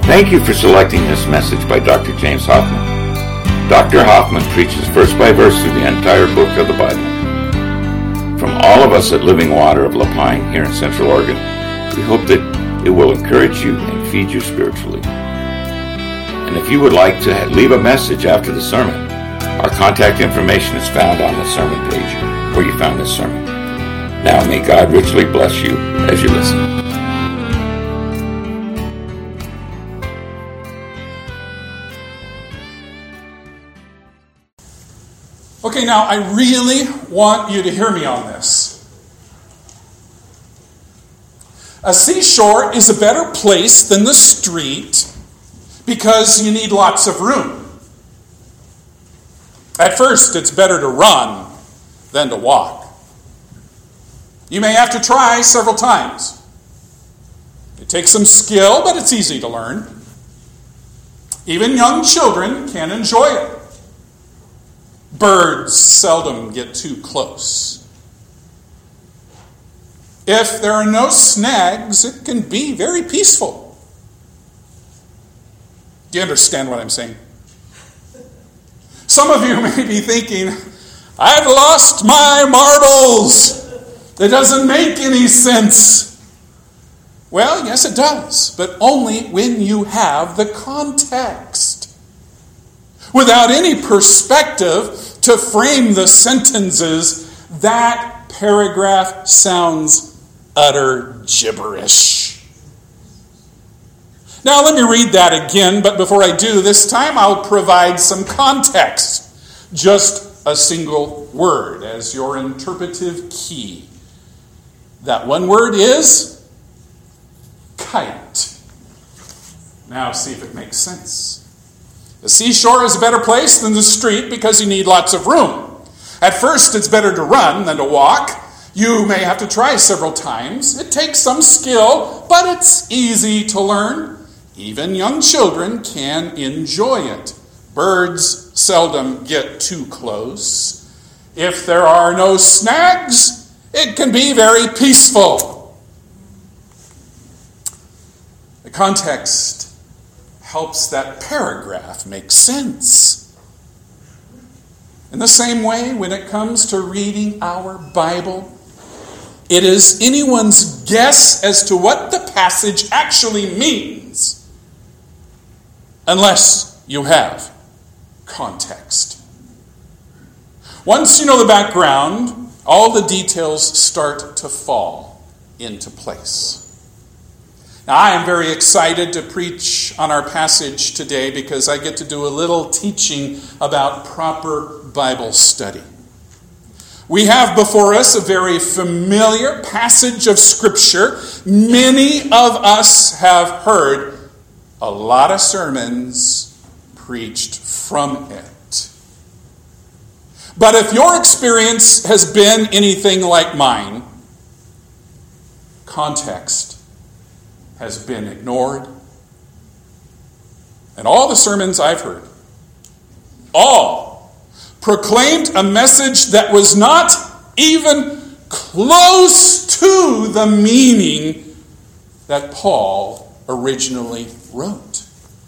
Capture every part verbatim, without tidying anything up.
Thank you for selecting this message by Doctor James Hoffman. Doctor Hoffman preaches verse by verse through the entire book of the Bible. From all of us at Living Water of Lapine here in Central Oregon, we hope that it will encourage you and feed you spiritually. And if you would like to leave a message after the sermon, our contact information is found on the sermon page where you found this sermon. Now may God richly bless you as you listen. Okay, now I really want you to hear me on this. A seashore is a better place than the street because you need lots of room. At first, it's better to run than to walk. You may have to try several times. It takes some skill, but it's easy to learn. Even young children can enjoy it. Birds seldom get too close. If there are no snags, it can be very peaceful. Do you understand what I'm saying? Some of you may be thinking, I've lost my marbles. It doesn't make any sense. Well, yes, it does, but only when you have the context. Without any perspective to frame the sentences, that paragraph sounds utter gibberish. Now let me read that again, but before I do, this time I'll provide some context. Just a single word as your interpretive key. That one word is kite. Now see if it makes sense. The seashore is a better place than the street because you need lots of room. At first, it's better to run than to walk. You may have to try several times. It takes some skill, but it's easy to learn. Even young children can enjoy it. Birds seldom get too close. If there are no snags, it can be very peaceful. The context helps that paragraph make sense. In the same way, when it comes to reading our Bible, it is anyone's guess as to what the passage actually means, unless you have context. Once you know the background, all the details start to fall into place. Now, I am very excited to preach on our passage today because I get to do a little teaching about proper Bible study. We have before us a very familiar passage of Scripture. Many of us have heard a lot of sermons preached from it. But if your experience has been anything like mine, context has been ignored. And all the sermons I've heard, all proclaimed a message that was not even close to the meaning that Paul originally wrote.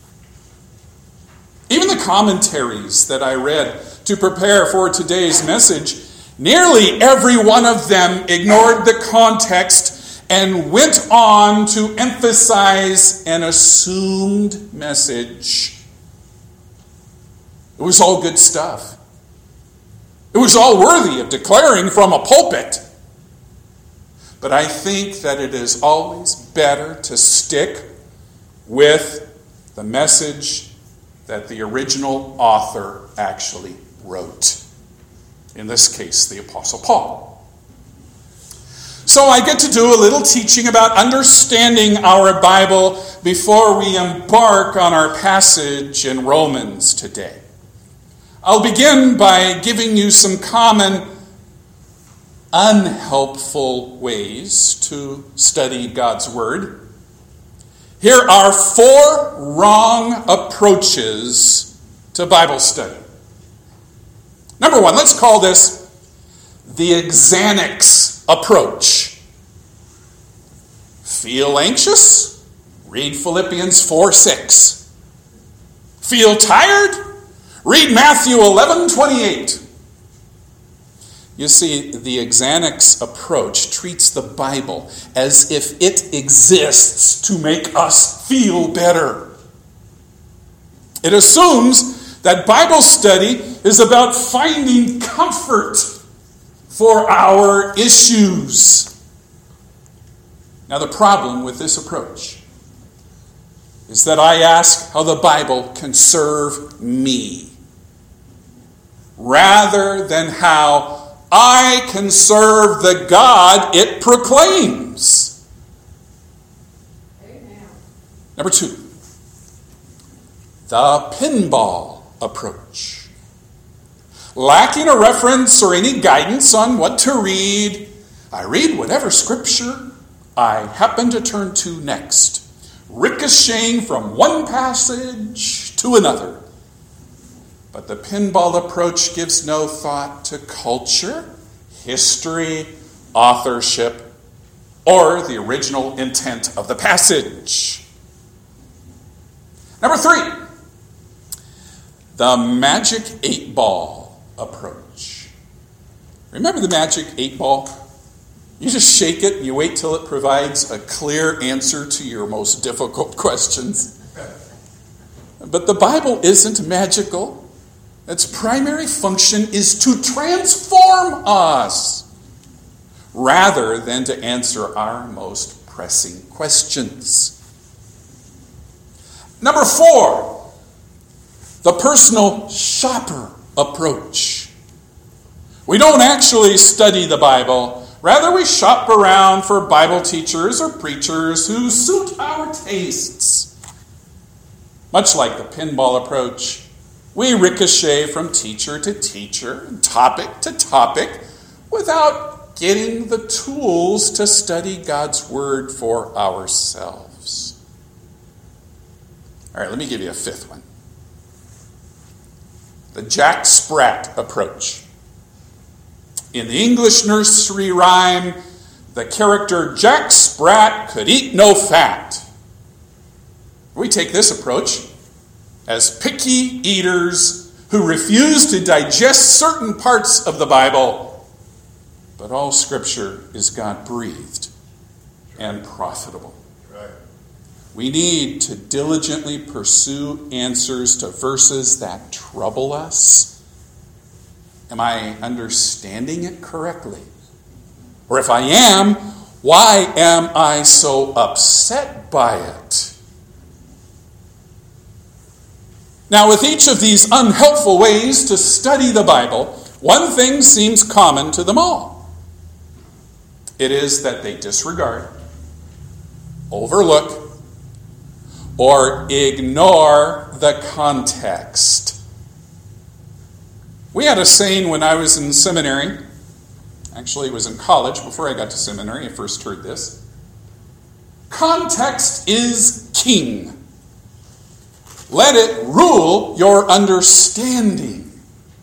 Even the commentaries that I read to prepare for today's message, nearly every one of them ignored the context and went on to emphasize an assumed message. It was all good stuff. It was all worthy of declaring from a pulpit. But I think that it is always better to stick with the message that the original author actually wrote. In this case, the Apostle Paul. So I get to do a little teaching about understanding our Bible before we embark on our passage in Romans today. I'll begin by giving you some common unhelpful ways to study God's Word. Here are four wrong approaches to Bible study. Number one, let's call this the Xanax approach. Feel anxious? Read Philippians four six. Feel tired? Read Matthew eleven twenty-eight. You see, the Exanix approach treats the Bible as if it exists to make us feel better. It assumes that Bible study is about finding comfort for our issues. Now, the problem with this approach is that I ask how the Bible can serve me, rather than how I can serve the God it proclaims. Amen. Number two, the pinball approach. Lacking a reference or any guidance on what to read, I read whatever scripture I happen to turn to next, ricocheting from one passage to another. But the pinball approach gives no thought to culture, history, authorship, or the original intent of the passage. Number three, the magic eight ball approach. Remember the magic eight ball? You just shake it and you wait till it provides a clear answer to your most difficult questions. But the Bible isn't magical. Its primary function is to transform us rather than to answer our most pressing questions. Number four, the personal shopper approach. We don't actually study the Bible. Rather, we shop around for Bible teachers or preachers who suit our tastes. Much like the pinball approach, we ricochet from teacher to teacher, topic to topic, without getting the tools to study God's Word for ourselves. All right, let me give you a fifth one. The Jack Sprat approach. In the English nursery rhyme, the character Jack Sprat could eat no fat. We take this approach as picky eaters who refuse to digest certain parts of the Bible, but all Scripture is God-breathed and profitable. Right. We need to diligently pursue answers to verses that trouble us. Am I understanding it correctly? Or if I am, why am I so upset by it? Now, with each of these unhelpful ways to study the Bible, one thing seems common to them all. It is that they disregard, overlook, or ignore the context. We had a saying when I was in seminary. Actually, it was in college before I got to seminary. I first heard this. Context is king. Let it rule your understanding.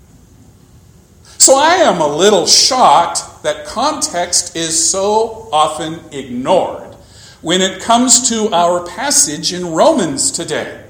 So I am a little shocked that context is so often ignored when it comes to our passage in Romans today.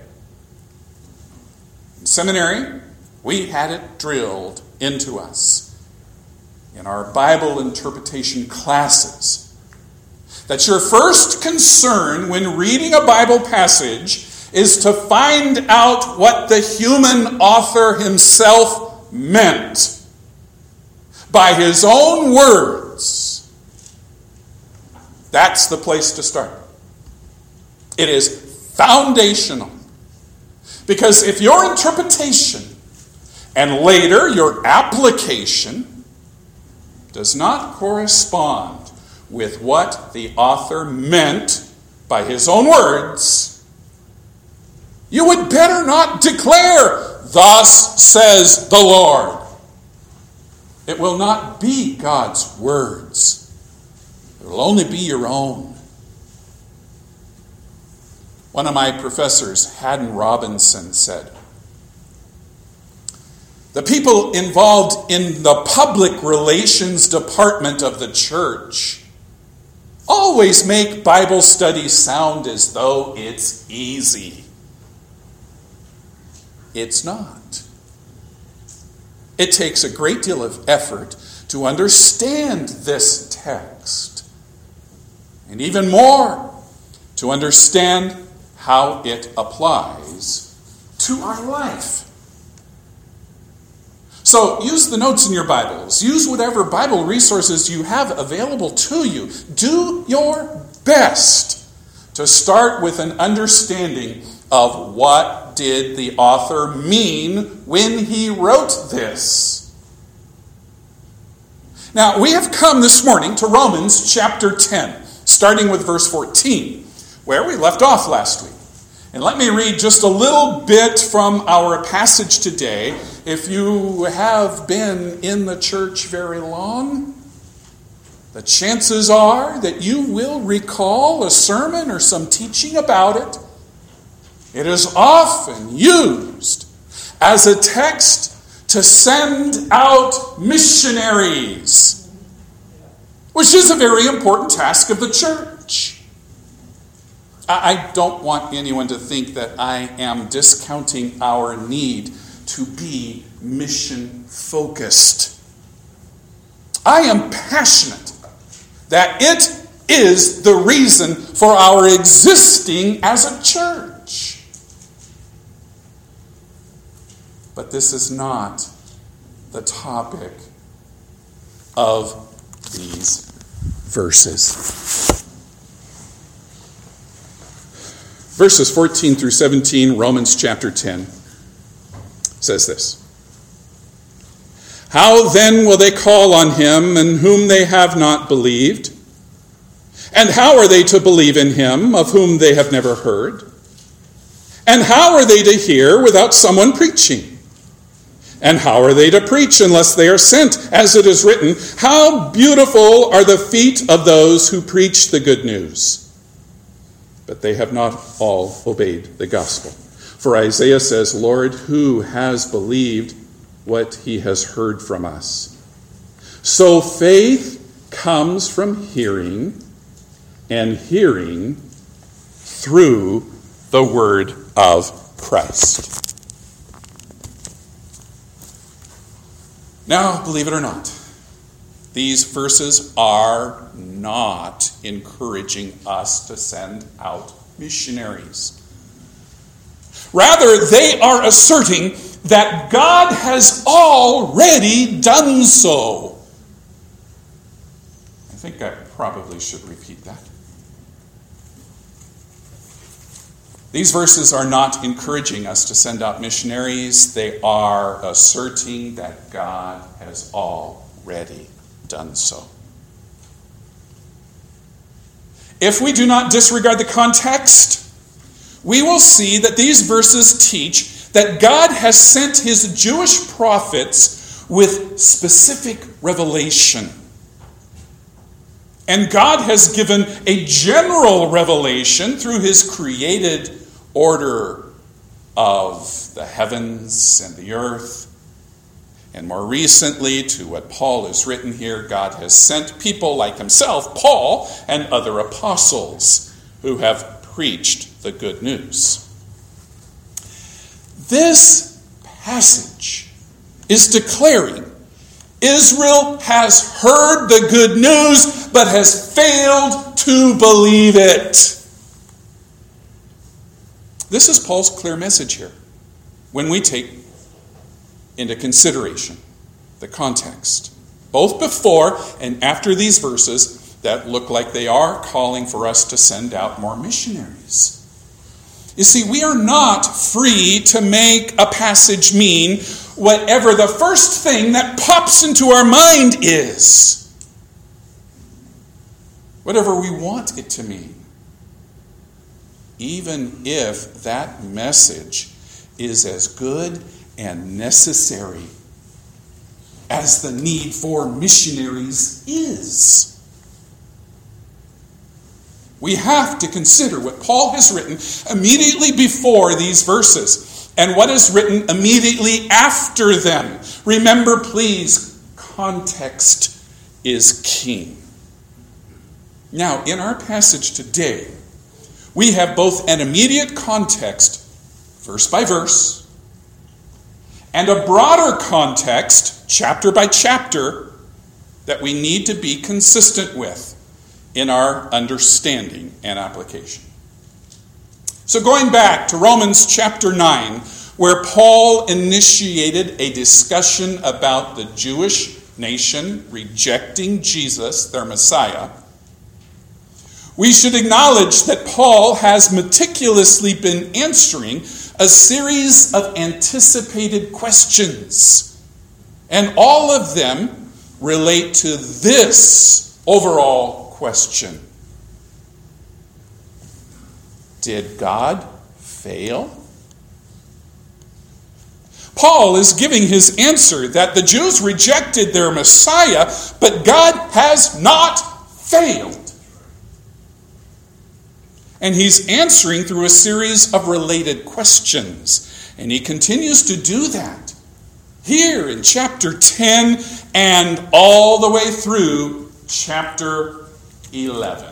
In seminary, we had it drilled into us in our Bible interpretation classes that your first concern when reading a Bible passage is to find out what the human author himself meant by his own words. That's the place to start. It is foundational. Because if your interpretation and later your application does not correspond with what the author meant by his own words, you would better not declare, "Thus says the Lord." It will not be God's words. It will only be your own. One of my professors, Haddon Robinson, said, "The people involved in the public relations department of the church always make Bible study sound as though it's easy. It's not. It takes a great deal of effort to understand this text. And even more, to understand how it applies to our life. So use the notes in your Bibles. Use whatever Bible resources you have available to you. Do your best to start with an understanding of what did the author mean when he wrote this. Now, we have come this morning to Romans chapter ten, starting with verse fourteen, where we left off last week. And let me read just a little bit from our passage today. If you have been in the church very long, the chances are that you will recall a sermon or some teaching about it. It is often used as a text to send out missionaries, which is a very important task of the church. I don't want anyone to think that I am discounting our need to be mission-focused. I am passionate that it is the reason for our existing as a church. But this is not the topic of these verses. Verses fourteen through seventeen, Romans chapter ten, says this. How then will they call on him in whom they have not believed? And how are they to believe in him of whom they have never heard? And how are they to hear without someone preaching? And how are they to preach unless they are sent? As it is written, how beautiful are the feet of those who preach the good news. But they have not all obeyed the gospel. For Isaiah says, Lord, who has believed what he has heard from us? So faith comes from hearing, and hearing through the word of Christ. Now, believe it or not, these verses are not encouraging us to send out missionaries. Rather, they are asserting that God has already done so. I think I probably should repeat that. These verses are not encouraging us to send out missionaries. They are asserting that God has already done so. If we do not disregard the context, we will see that these verses teach that God has sent his Jewish prophets with specific revelation. And God has given a general revelation through his created order of the heavens and the earth. And more recently, to what Paul has written here, God has sent people like himself, Paul, and other apostles who have preached the good news. This passage is declaring Israel has heard the good news, but has failed to believe it. This is Paul's clear message here when we take into consideration the context, both before and after these verses that look like they are calling for us to send out more missionaries. You see, we are not free to make a passage mean whatever the first thing that pops into our mind is. Whatever we want it to mean. Even if that message is as good and necessary as the need for missionaries is. We have to consider what Paul has written immediately before these verses and what is written immediately after them. Remember, please, context is king. Now, in our passage today, we have both an immediate context, verse by verse, and a broader context, chapter by chapter, that we need to be consistent with in our understanding and application. So going back to Romans chapter nine, where Paul initiated a discussion about the Jewish nation rejecting Jesus, their Messiah, we should acknowledge that Paul has meticulously been answering a series of anticipated questions, and all of them relate to this overall question: did God fail? Paul is giving his answer that the Jews rejected their Messiah, but God has not failed. And he's answering through a series of related questions. And he continues to do that here in chapter ten and all the way through chapter eleven.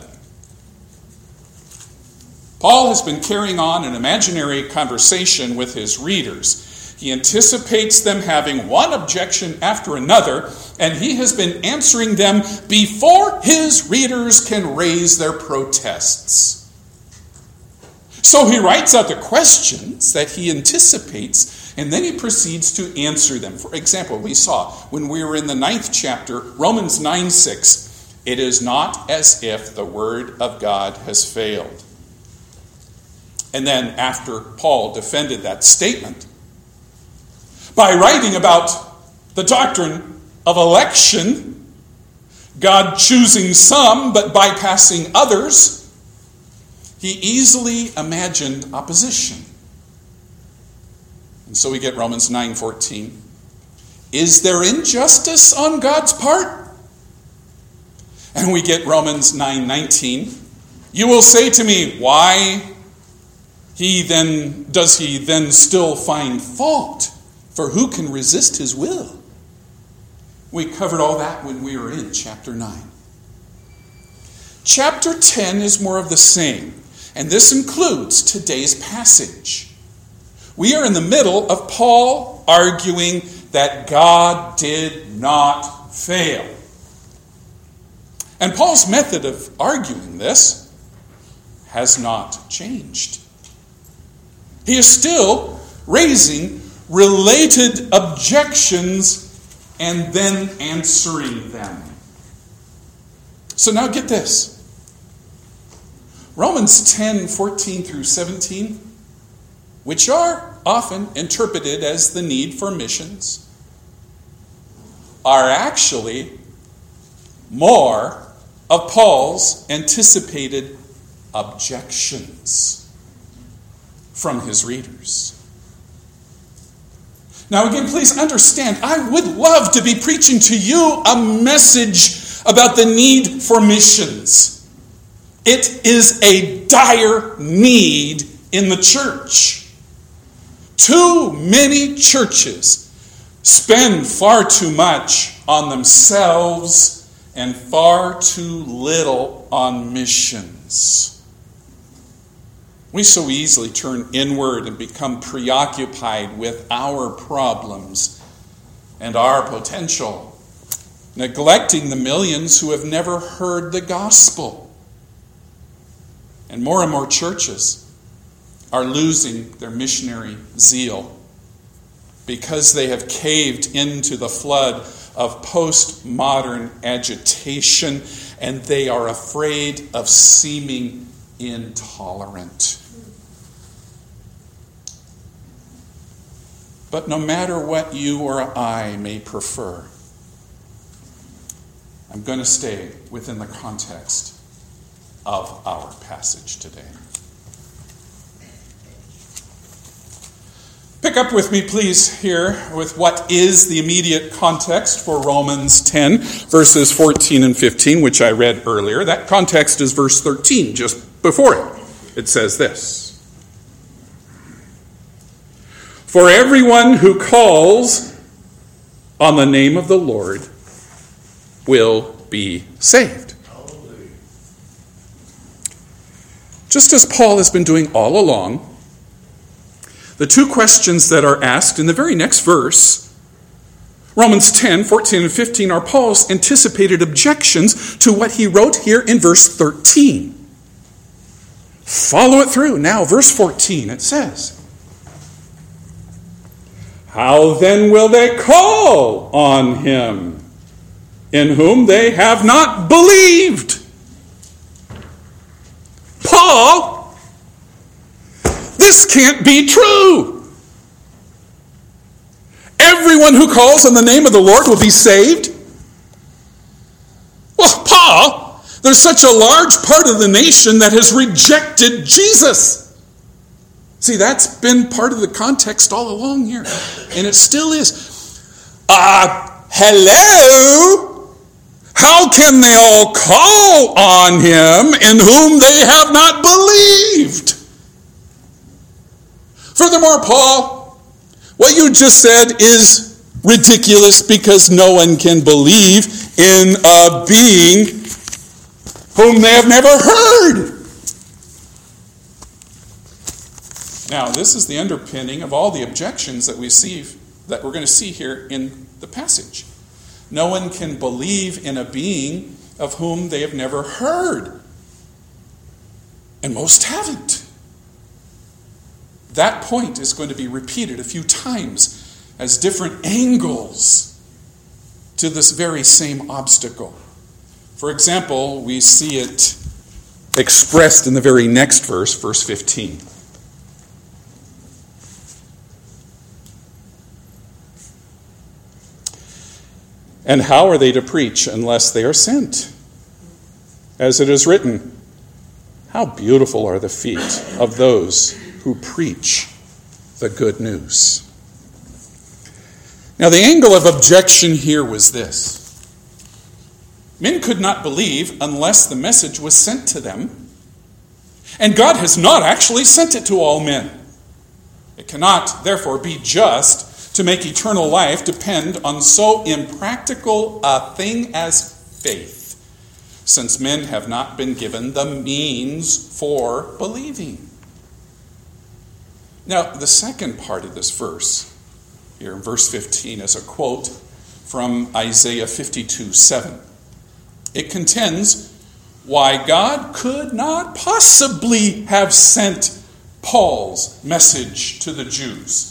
Paul has been carrying on an imaginary conversation with his readers. He anticipates them having one objection after another, and he has been answering them before his readers can raise their protests. So he writes out the questions that he anticipates, and then he proceeds to answer them. For example, we saw when we were in the ninth chapter, Romans nine six, it is not as if the word of God has failed. And then after Paul defended that statement, by writing about the doctrine of election, God choosing some but bypassing others, he easily imagined opposition. And so we get Romans nine fourteen. Is there injustice on God's part? And we get Romans nine nineteen. You will say to me, why he then does he then still find fault? For who can resist his will? We covered all that when we were in chapter nine. Chapter ten is more of the same, and this includes today's passage. We are in the middle of Paul arguing that God did not fail. And Paul's method of arguing this has not changed. He is still raising related objections and then answering them. So now get this. Romans ten fourteen through seventeen, which are often interpreted as the need for missions, are actually more of Paul's anticipated objections from his readers. Now again, please understand, I would love to be preaching to you a message about the need for missions. It is a dire need in the church. Too many churches spend far too much on themselves and far too little on missions. We so easily turn inward and become preoccupied with our problems and our potential, neglecting the millions who have never heard the gospel. And more and more churches are losing their missionary zeal because they have caved into the flood of postmodern agitation, and they are afraid of seeming intolerant. But no matter what you or I may prefer, I'm going to stay within the context of our passage today. Pick up with me, please, here with what is the immediate context for Romans ten, verses fourteen and fifteen, which I read earlier. That context is verse thirteen, just before it. It says this: For everyone who calls on the name of the Lord will be saved. just as Paul has been doing all along, the two questions that are asked in the very next verse, Romans ten, fourteen, and fifteen, are Paul's anticipated objections to what he wrote here in verse thirteen. Follow it through. Now, verse fourteen, it says, "How then will they call on him in whom they have not believed?" Paul, this can't be true. Everyone who calls on the name of the Lord will be saved. Well, Paul, there's such a large part of the nation that has rejected Jesus. See, that's been part of the context all along here, and it still is. Uh, hello? How can they all call on him in whom they have not believed? Furthermore, Paul, what you just said is ridiculous because no one can believe in a being whom they have never heard. Now, this is the underpinning of all the objections that we see, that we're going to see here in the passage. No one can believe in a being of whom they have never heard. And most haven't. That point is going to be repeated a few times as different angles to this very same obstacle. For example, we see it expressed in the very next verse, verse fifteen. "And how are they to preach unless they are sent? As it is written, how beautiful are the feet of those who preach the good news." Now, the angle of objection here was this. Men could not believe unless the message was sent to them. And God has not actually sent it to all men. It cannot, therefore, be just to make eternal life depend on so impractical a thing as faith, since men have not been given the means for believing. Now, the second part of this verse, here in verse fifteen, is a quote from Isaiah fifty-two seven. It contends why God could not possibly have sent Paul's message to the Jews.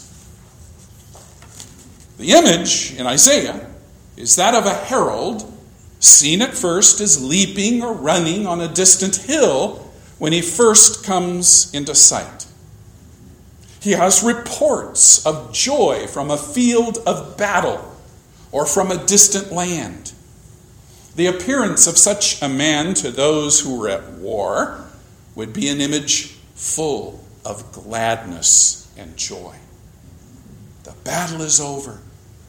The image in Isaiah is that of a herald seen at first as leaping or running on a distant hill when he first comes into sight. He has reports of joy from a field of battle or from a distant land. The appearance of such a man to those who were at war would be an image full of gladness and joy. The battle is over.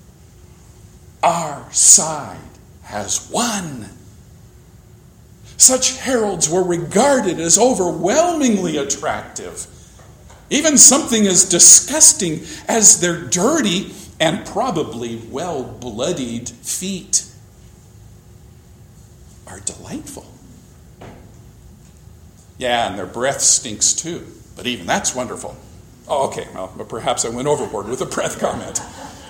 Our side has won. Such heralds were regarded as overwhelmingly attractive. Even something as disgusting as their dirty and probably well-bloodied feet are delightful. Yeah, and their breath stinks too, but even that's wonderful. Oh, okay, well, but perhaps I went overboard with the breath comment.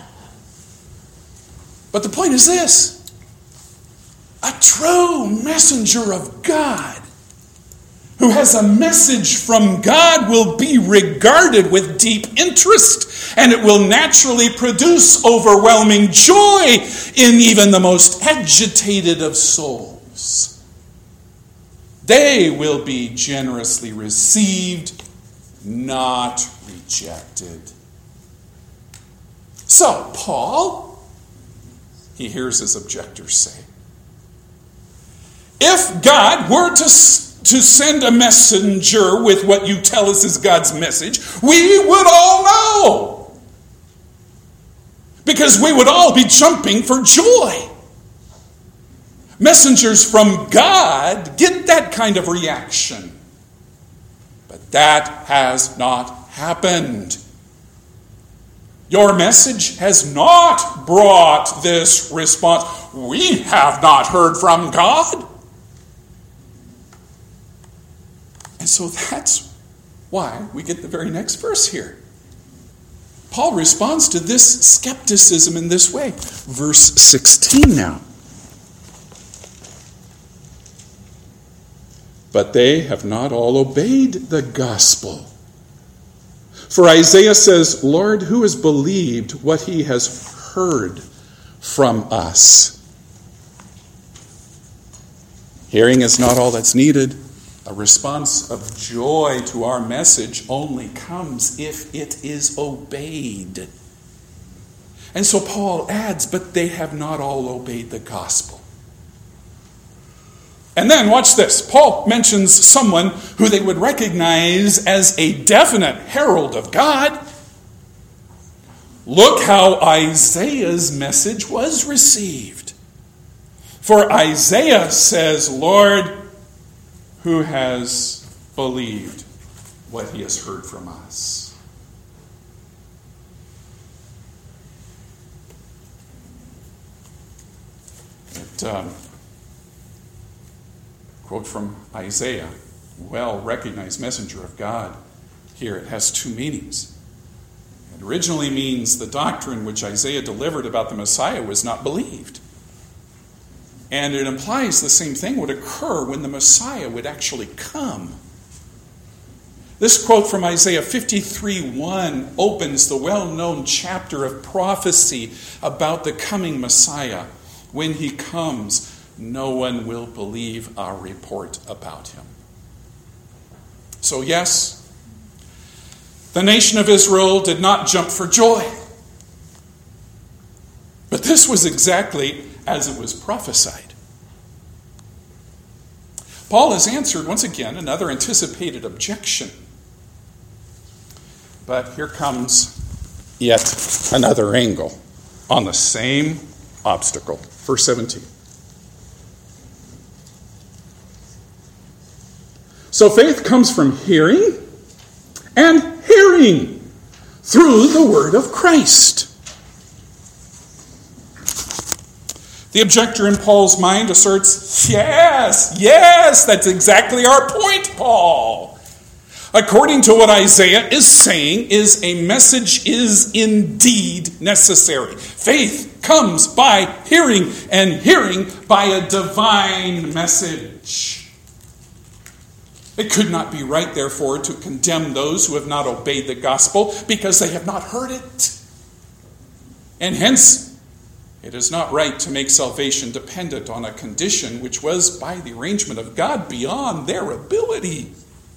But the point is this: a true messenger of God who has a message from God will be regarded with deep interest, and it will naturally produce overwhelming joy in even the most agitated of souls. They will be generously received, not rejected. So, Paul, he hears his objectors say, if God were to, to send a messenger with what you tell us is God's message, we would all know. Because we would all be jumping for joy. Messengers from God get that kind of reaction. But that has not happened. Your message has not brought this response. We have not heard from God. And And so that's why we get the very next verse here. Paul responds to this skepticism in this way. Verse sixteen now. But they have not all obeyed the gospel. For Isaiah says, Lord, who has believed what he has heard from us? Hearing is not all that's needed. A response of joy to our message only comes if it is obeyed. And so Paul adds, but they have not all obeyed the gospel. And then, watch this. Paul mentions someone who they would recognize as a definite herald of God. Look how Isaiah's message was received. For Isaiah says, Lord, who has believed what he has heard from us? It, um, quote from Isaiah, well-recognized messenger of God. Here it has two meanings. It originally means the doctrine which Isaiah delivered about the Messiah was not believed. And it implies the same thing would occur when the Messiah would actually come. This quote from Isaiah fifty-three one opens the well-known chapter of prophecy about the coming Messiah. When he comes, no one will believe our report about him. So yes, the nation of Israel did not jump for joy. But this was exactly as it was prophesied. Paul has answered, once again, another anticipated objection. But here comes yet another angle on the same obstacle. Verse seventeen. So faith comes from hearing, and hearing through the word of Christ. The objector in Paul's mind asserts, yes, yes, that's exactly our point, Paul. According to what Isaiah is saying, is a message is indeed necessary. Faith comes by hearing, and hearing by a divine message. It could not be right, therefore, to condemn those who have not obeyed the gospel because they have not heard it. And hence, it is not right to make salvation dependent on a condition which was, by the arrangement of God, beyond their ability.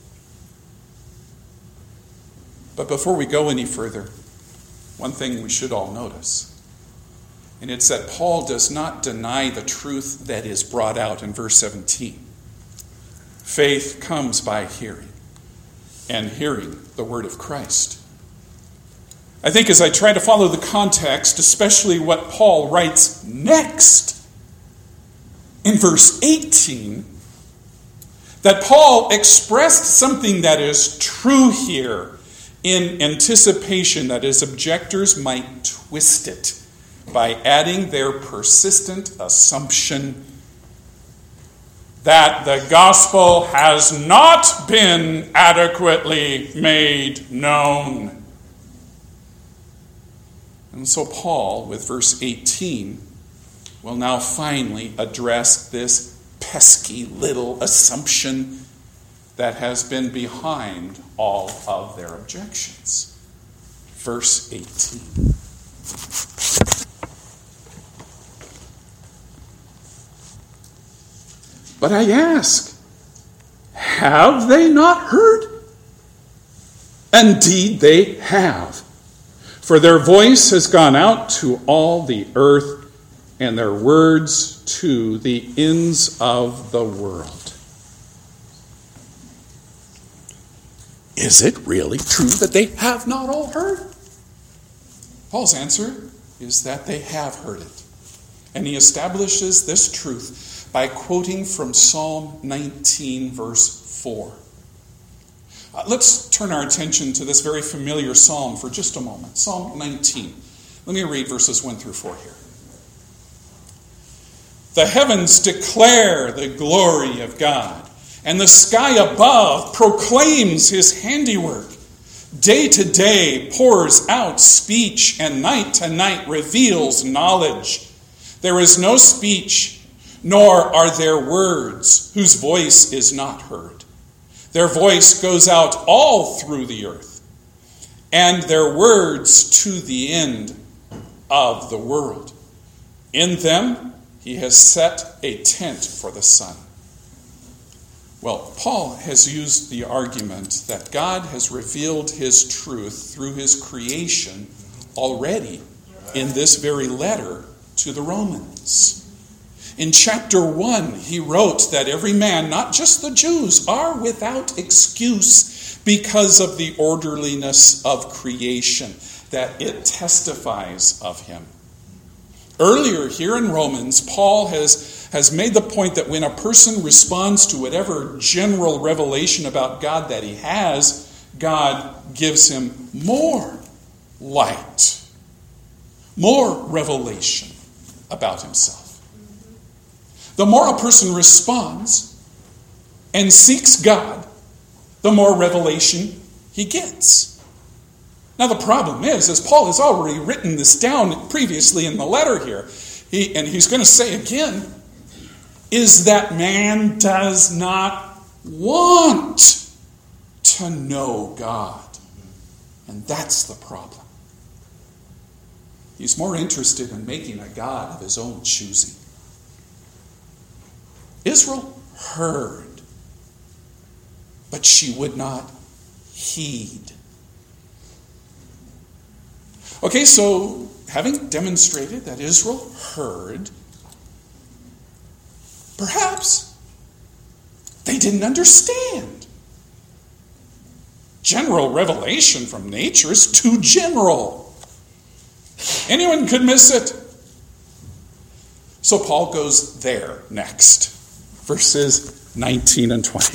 But before we go any further, one thing we should all notice, and it's that Paul does not deny the truth that is brought out in verse seventeen. Faith comes by hearing, and hearing the word of Christ. I think as I try to follow the context, especially what Paul writes next in verse eighteen, that Paul expressed something that is true here in anticipation that his objectors might twist it by adding their persistent assumption that the gospel has not been adequately made known. And so Paul, with verse eighteen, will now finally address this pesky little assumption that has been behind all of their objections. Verse eighteen. But I ask, have they not heard? Indeed, they have. For their voice has gone out to all the earth, and their words to the ends of the world. Is it really true that they have not all heard? Paul's answer is that they have heard it. And he establishes this truth by quoting from Psalm nineteen, verse four. Uh, let's turn our attention to this very familiar psalm for just a moment. Psalm nineteen. Let me read verses one through four here. The heavens declare the glory of God, and the sky above proclaims his handiwork. Day to day pours out speech, and night to night reveals knowledge. There is no speech, nor are there words whose voice is not heard. Their voice goes out all through the earth, and their words to the end of the world. In them he has set a tent for the sun. Well, Paul has used the argument that God has revealed his truth through his creation already in this very letter to the Romans. In chapter one, he wrote that every man, not just the Jews, are without excuse because of the orderliness of creation, that it testifies of him. Earlier here in Romans, Paul has, has made the point that when a person responds to whatever general revelation about God that he has, God gives him more light, more revelation about himself. The more a person responds and seeks God, the more revelation he gets. Now the problem is, as Paul has already written this down previously in the letter here, he, and he's going to say again, is that man does not want to know God. And that's the problem. He's more interested in making a God of his own choosing. Israel heard, but she would not heed. Okay, so having demonstrated that Israel heard, perhaps they didn't understand. General revelation from nature is too general. Anyone could miss it. So Paul goes there next. Verses nineteen and twenty.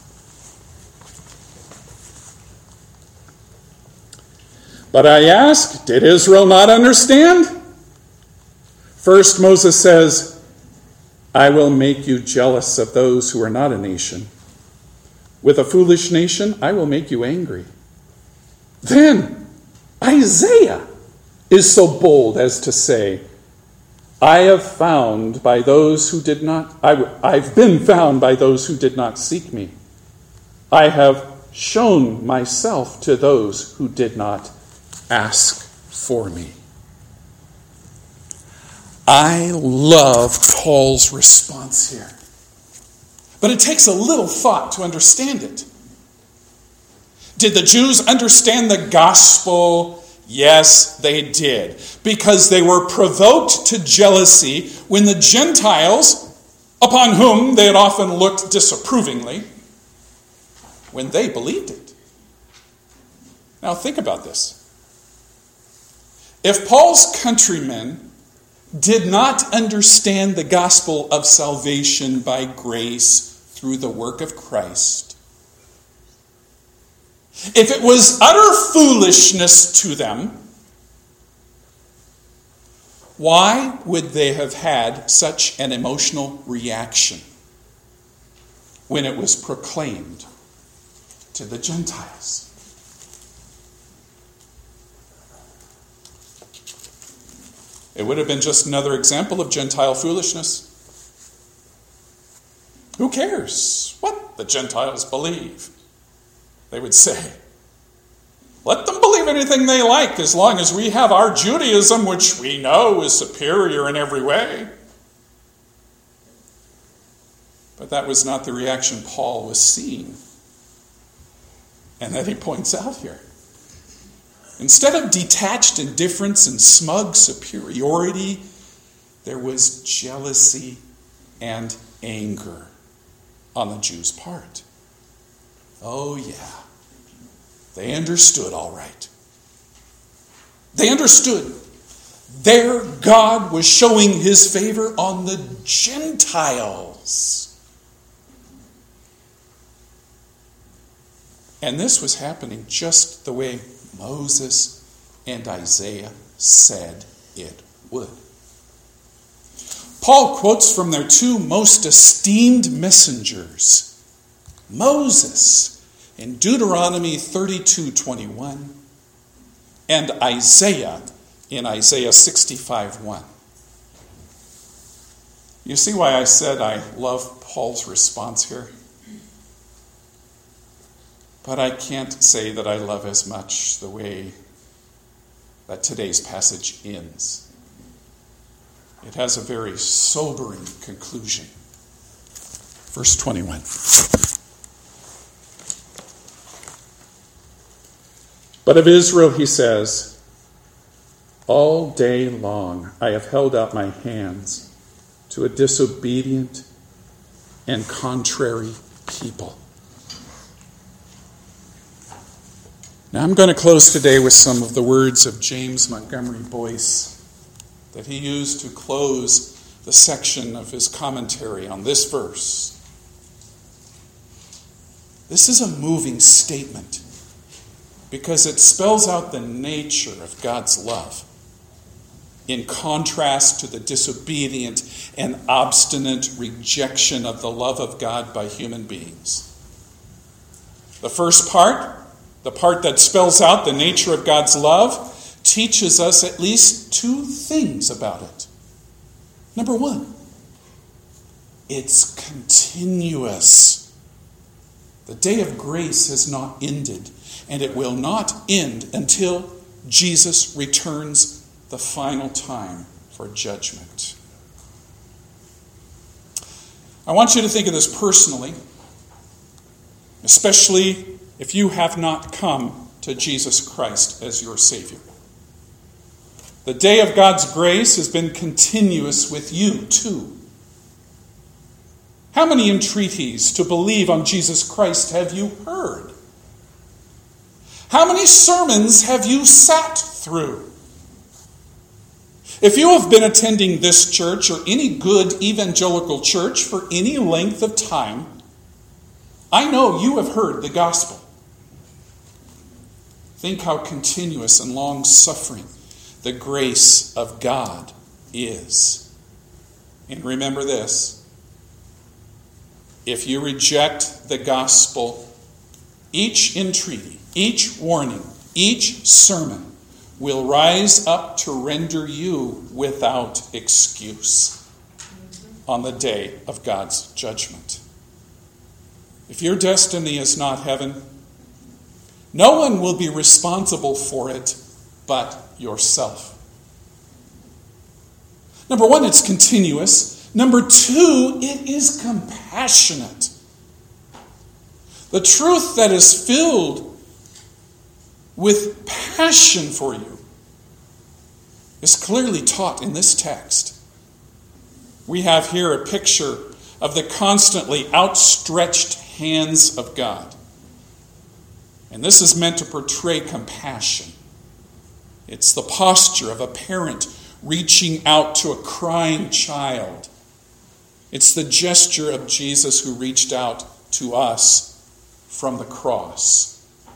But I ask, did Israel not understand? First, Moses says, I will make you jealous of those who are not a nation. With a foolish nation, I will make you angry. Then Isaiah is so bold as to say, I have found by those who did not, I, I've been found by those who did not seek me. I have shown myself to those who did not ask for me. I love Paul's response here. But it takes a little thought to understand it. Did the Jews understand the gospel? Yes, they did. Because they were provoked to jealousy when the Gentiles, upon whom they had often looked disapprovingly, when they believed it. Now think about this. If Paul's countrymen did not understand the gospel of salvation by grace through the work of Christ, if it was utter foolishness to them, why would they have had such an emotional reaction when it was proclaimed to the Gentiles? It would have been just another example of Gentile foolishness. Who cares what the Gentiles believe? They would say, let them believe anything they like as long as we have our Judaism, which we know is superior in every way. But that was not the reaction Paul was seeing, and that he points out here. Instead of detached indifference and smug superiority, there was jealousy and anger on the Jews' part. Oh, yeah. They understood all right. They understood their God was showing his favor on the Gentiles. And this was happening just the way Moses and Isaiah said it would. Paul quotes from their two most esteemed messengers Moses in Deuteronomy thirty-two twenty-one, and Isaiah in Isaiah sixty-five one. You see why I said I love Paul's response here? But I can't say that I love as much the way that today's passage ends. It has a very sobering conclusion. Verse twenty-one. But of Israel he says, all day long I have held out my hands to a disobedient and contrary people. Now I'm going to close today with some of the words of James Montgomery Boyce that he used to close the section of his commentary on this verse. This is a moving statement because it spells out the nature of God's love in contrast to the disobedient and obstinate rejection of the love of God by human beings. The first part, the part that spells out the nature of God's love, teaches us at least two things about it. Number one, it's continuous. The day of grace has not ended, and it will not end until Jesus returns the final time for judgment. I want you to think of this personally, especially if you have not come to Jesus Christ as your Savior. The day of God's grace has been continuous with you too. How many entreaties to believe on Jesus Christ have you heard? How many sermons have you sat through? If you have been attending this church or any good evangelical church for any length of time, I know you have heard the gospel. Think how continuous and long-suffering the grace of God is. And remember this: if you reject the gospel, each entreaty, each warning, each sermon will rise up to render you without excuse on the day of God's judgment. If your destiny is not heaven, no one will be responsible for it but yourself. Number one, it's continuous. Number two, it is compassionate. The truth that is filled with passion for you is clearly taught in this text. We have here a picture of the constantly outstretched hands of God. And this is meant to portray compassion. It's the posture of a parent reaching out to a crying child. It's the gesture of Jesus who reached out to us from the cross.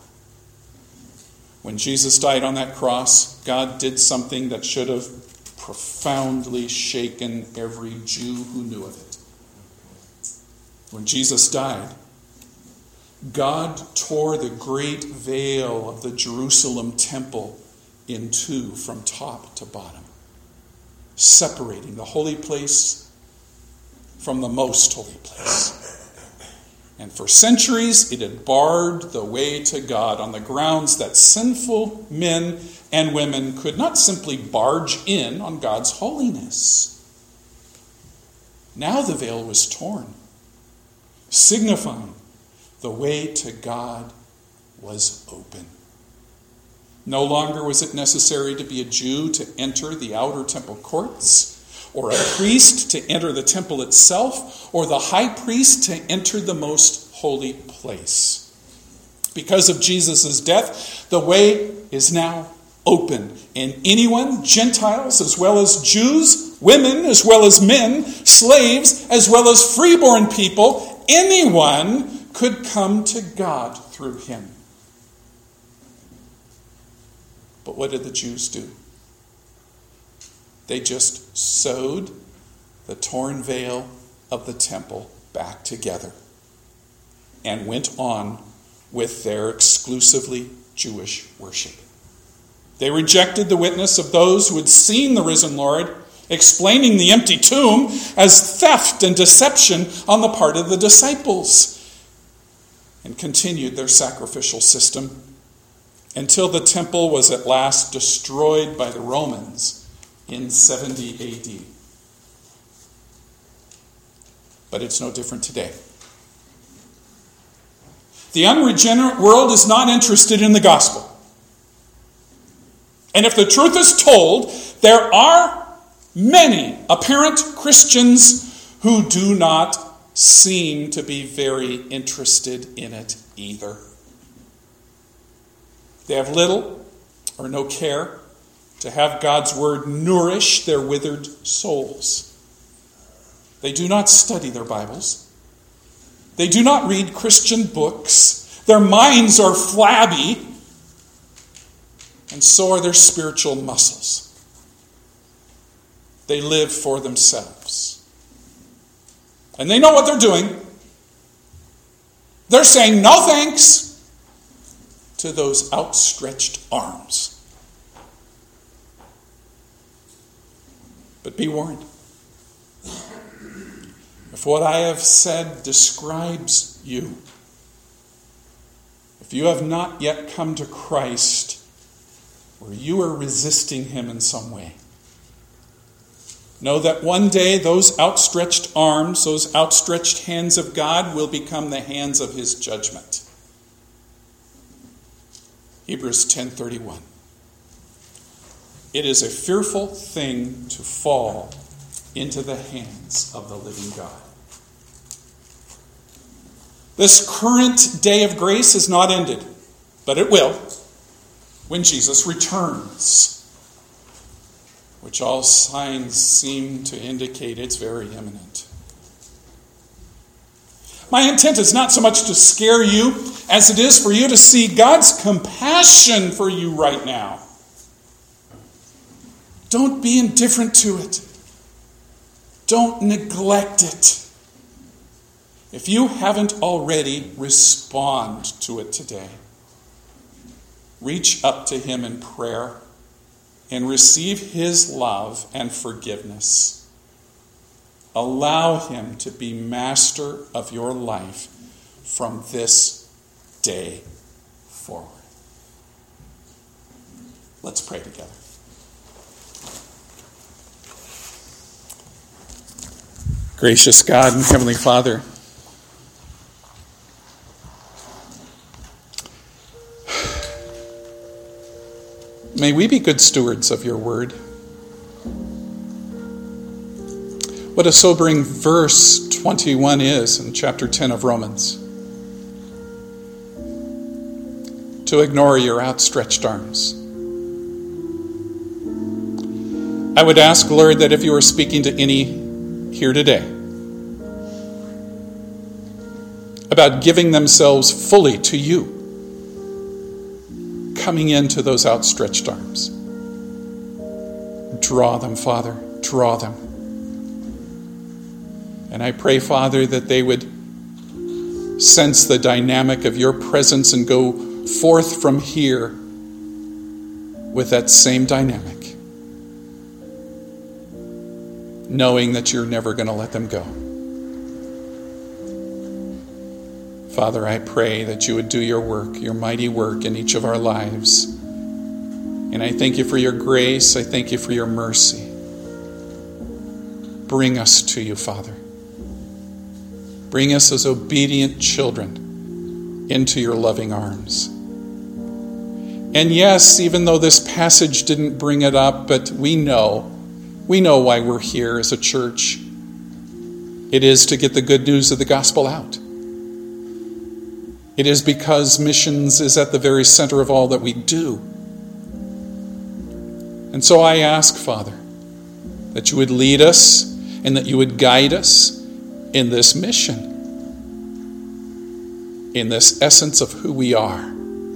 When Jesus died on that cross, God did something that should have profoundly shaken every Jew who knew of it. When Jesus died, God tore the great veil of the Jerusalem temple in two from top to bottom, separating the holy place from the most holy place. And for centuries, it had barred the way to God on the grounds that sinful men and women could not simply barge in on God's holiness. Now the veil was torn, signifying the way to God was open. No longer was it necessary to be a Jew to enter the outer temple courts, or a priest to enter the temple itself, or the high priest to enter the most holy place. Because of Jesus' death, the way is now open, and anyone, Gentiles as well as Jews, women as well as men, slaves as well as freeborn people, anyone could come to God through him. But what did the Jews do? They just sewed the torn veil of the temple back together. and went on with their exclusively Jewish worship. They rejected the witness of those who had seen the risen Lord, explaining the empty tomb as theft and deception on the part of the disciples, and continued their sacrificial system until the temple was at last destroyed by the Romans in seventy A D. But it's no different today. The unregenerate world is not interested in the gospel. And if the truth is told, there are many apparent Christians who do not seem to be very interested in it either. They have little or no care to have God's word nourish their withered souls. They do not study their Bibles. They do not read Christian books. Their minds are flabby, and so are their spiritual muscles. They live for themselves. And they know what they're doing. They're saying no thanks to those outstretched arms. But be warned. If what I have said describes you, if you have not yet come to Christ, or you are resisting him in some way, know that one day those outstretched arms, those outstretched hands of God will become the hands of his judgment. Hebrews ten thirty-one. It is a fearful thing to fall into the hands of the living God. This current day of grace is not ended, but it will when Jesus returns, which all signs seem to indicate it's very imminent. My intent is not so much to scare you as it is for you to see God's compassion for you right now. Don't be indifferent to it. Don't neglect it. If you haven't already, respond to it today. Reach up to him in prayer and receive his love and forgiveness. Allow him to be master of your life from this day forward. Let's pray together. Gracious God and Heavenly Father, may we be good stewards of your word. What a sobering verse twenty-one is in chapter ten of Romans. To ignore your outstretched arms. I would ask, Lord, that if you were speaking to any here today about giving themselves fully to you, coming into those outstretched arms. Draw them, Father. Draw them. And I pray, Father, that they would sense the dynamic of your presence and go forth from here with that same dynamic, knowing that you're never going to let them go. Father, I pray that you would do your work, your mighty work in each of our lives. And I thank you for your grace. I thank you for your mercy. Bring us to you, Father. Bring us as obedient children into your loving arms. And yes, even though this passage didn't bring it up, but we know, we know why we're here as a church. It is to get the good news of the gospel out. It is because missions is at the very center of all that we do. And so I ask, Father, that you would lead us and that you would guide us in this mission, in this essence of who we are.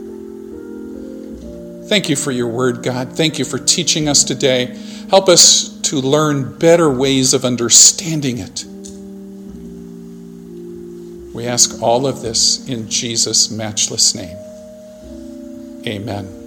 Thank you for your word, God. Thank you for teaching us today. Help us to learn better ways of understanding it. We ask all of this in Jesus' matchless name. Amen.